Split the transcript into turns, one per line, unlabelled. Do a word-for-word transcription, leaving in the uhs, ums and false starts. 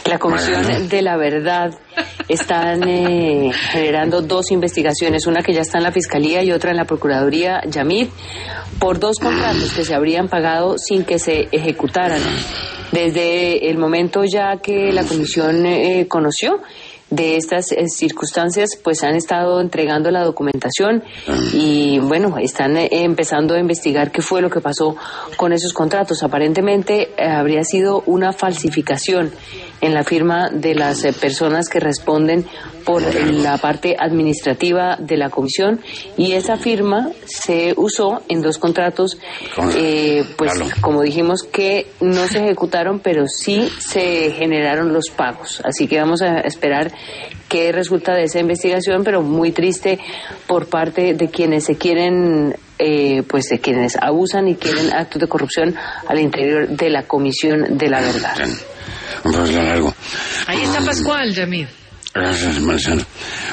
La Comisión bueno. de la Verdad están eh, generando dos investigaciones, una que ya está en la Fiscalía y otra en la Procuraduría Yamid, por dos contratos que se habrían pagado sin que se ejecutaran. Desde el momento ya que la Comisión eh, conoció de estas eh, circunstancias, pues han estado entregando la documentación y bueno, están eh, empezando a investigar qué fue lo que pasó con esos contratos. Aparentemente eh, habría sido una falsificación en la firma de las eh, personas que responden por la parte administrativa de la comisión, y esa firma se usó en dos contratos, eh, pues como dijimos, que no se ejecutaron, pero sí se generaron los pagos. Así que vamos a esperar qué resulta de esa investigación, pero muy triste por parte de quienes se quieren, eh, pues de quienes abusan y quieren actos de corrupción al interior de la Comisión de la Verdad.
Pues largo.
Ahí está Pascual, Yamid.
Gracias, Marcelo.